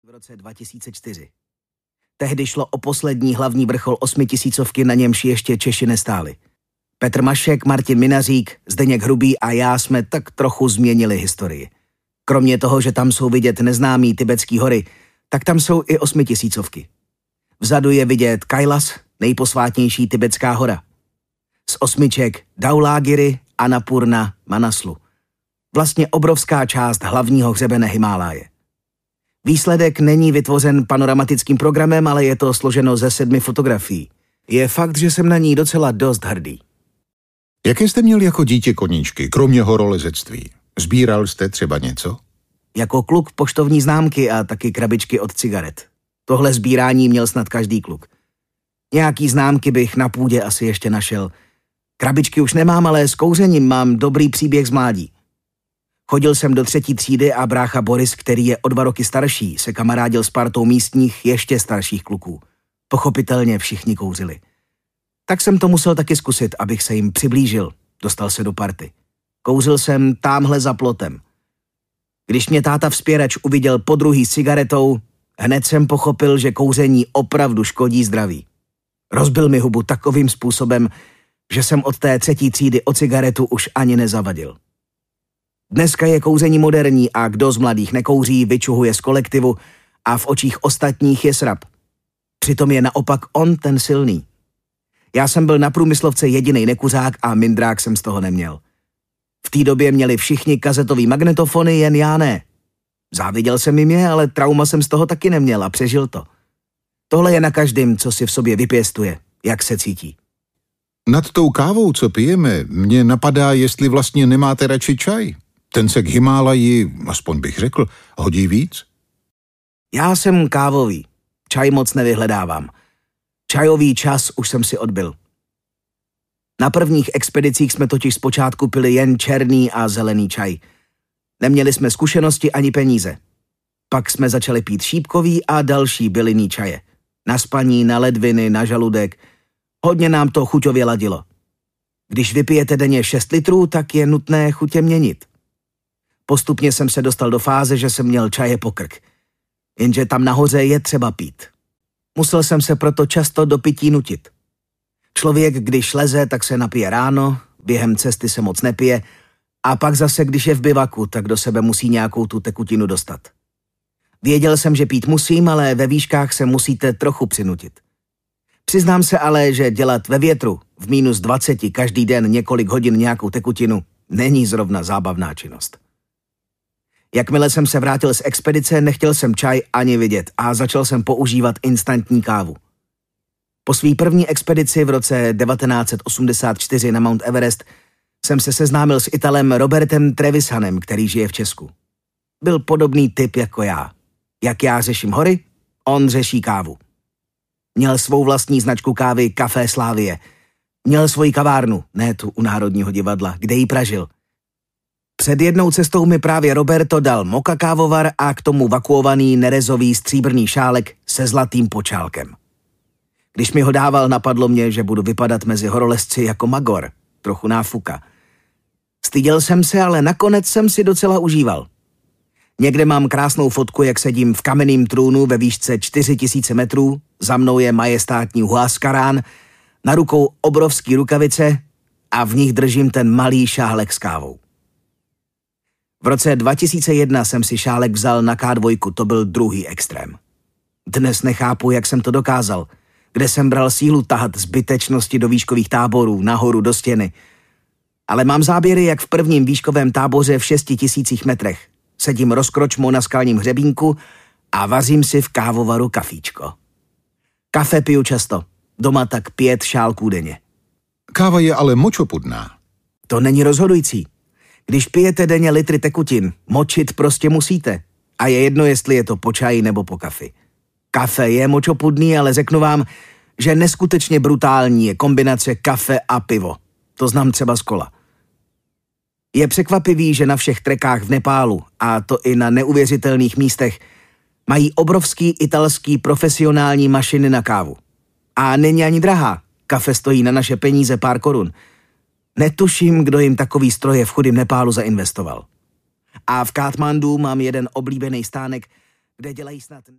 v roce 2004. Tehdy šlo o poslední hlavní vrchol 8000, na němž ještě Češi nestáli. Petr Mašek, Martin Minařík, Zdeněk Hrubý a já jsme tak trochu změnili historii. Kromě toho, že tam jsou vidět neznámý tibetský hory, tak tam jsou i 8000. Vzadu je vidět Kailas, nejposvátnější tibetská hora. Z 8 Dhaulagiri, Annapurna, Manaslu. Vlastně obrovská část hlavního hřebene Himálaje. Výsledek není vytvořen panoramatickým programem, ale je to složeno ze 7 fotografií. Je fakt, že jsem na ní docela dost hrdý. Jaké jste měl jako dítě koníčky, kromě horolezectví? Sbíral jste třeba něco? Jako kluk poštovní známky a taky krabičky od cigaret. Tohle sbírání měl snad každý kluk. Nějaký známky bych na půdě asi ještě našel. Krabičky už nemám, ale s kouřením mám dobrý příběh z mládí. Chodil jsem do 3. třídy a brácha Boris, který je o 2 roky starší, se kamarádil s partou místních ještě starších kluků. Pochopitelně všichni kouřili. Tak jsem to musel taky zkusit, abych se jim přiblížil. Dostal se do party. Kouřil jsem támhle za plotem. Když mě táta vzpěrač uviděl podruhý s cigaretou, hned jsem pochopil, že kouření opravdu škodí zdraví. Rozbil mi hubu takovým způsobem, že jsem od té 3. třídy o cigaretu už ani nezavadil. Dneska je kouření moderní a kdo z mladých nekouří, vyčuhuje z kolektivu a v očích ostatních je srab. Přitom je naopak on ten silný. Já jsem byl na průmyslovce jedinej nekuřák a mindrák jsem z toho neměl. V té době měli všichni kazetový magnetofony, jen já ne. Záviděl jsem jim je, ale trauma jsem z toho taky neměl a přežil to. Tohle je na každém, co si v sobě vypěstuje, jak se cítí. Nad tou kávou, co pijeme, mě napadá, jestli vlastně nemáte radši čaj. Ten se k Himálaji, aspoň bych řekl, hodí víc? Já jsem kávový. Čaj moc nevyhledávám. Čajový čas už jsem si odbyl. Na prvních expedicích jsme totiž zpočátku pili jen černý a zelený čaj. Neměli jsme zkušenosti ani peníze. Pak jsme začali pít šípkový a další bylinný čaje. Na spaní, na ledviny, na žaludek. Hodně nám to chuťově ladilo. Když vypijete denně 6 litrů, tak je nutné chutě měnit. Postupně jsem se dostal do fáze, že jsem měl čaje po krk. Jenže tam nahoře je třeba pít. Musel jsem se proto často do pití nutit. Člověk, když leze, tak se napije ráno, během cesty se moc nepije a pak zase, když je v bivaku, tak do sebe musí nějakou tu tekutinu dostat. Věděl jsem, že pít musím, ale ve výškách se musíte trochu přinutit. Přiznám se ale, že dělat ve větru v -20 každý den několik hodin nějakou tekutinu není zrovna zábavná činnost. Jakmile jsem se vrátil z expedice, nechtěl jsem čaj ani vidět a začal jsem používat instantní kávu. Po své první expedici v roce 1984 na Mount Everest jsem se seznámil s Italem Robertem Trevisanem, který žije v Česku. Byl podobný typ jako já. Jak já řeším hory, on řeší kávu. Měl svou vlastní značku kávy Café Slávie. Měl svoji kavárnu, ne tu u Národního divadla, kde ji pražil. Před jednou cestou mi právě Roberto dal moka kávovar a k tomu vakuovaný nerezový stříbrný šálek se zlatým počálkem. Když mi ho dával, napadlo mě, že budu vypadat mezi horolezci jako magor, trochu náfuka. Styděl jsem se, ale nakonec jsem si docela užíval. Někde mám krásnou fotku, jak sedím v kamenném trůnu ve výšce 4000 metrů, za mnou je majestátní Huascarán, na rukou obrovský rukavice a v nich držím ten malý šálek s kávou. V roce 2001 jsem si šálek vzal na K2, to byl druhý extrém. Dnes nechápu, jak jsem to dokázal, kde jsem bral sílu tahat zbytečnosti do výškových táborů, nahoru do stěny. Ale mám záběry, jak v prvním výškovém táboře v 6000 metrech. Sedím rozkročmo na skalním hřebínku a vařím si v kávovaru kafíčko. Kafe piju často, doma tak 5 šálků denně. Káva je ale močopudná. To není rozhodující. Když pijete denně litry tekutin, močit prostě musíte. A je jedno, jestli je to po čaji nebo po kafi. Kafe je močopudný, ale řeknu vám, že neskutečně brutální je kombinace kafe a pivo. To znám třeba z kola. Je překvapivý, že na všech trekách v Nepálu, a to i na neuvěřitelných místech, mají obrovský italský profesionální mašiny na kávu. A není ani drahá. Kafe stojí na naše peníze pár korun. Netuším, kdo jim takový stroje v chudým Nepálu zainvestoval. A v Katmandu mám jeden oblíbený stánek, kde dělají snad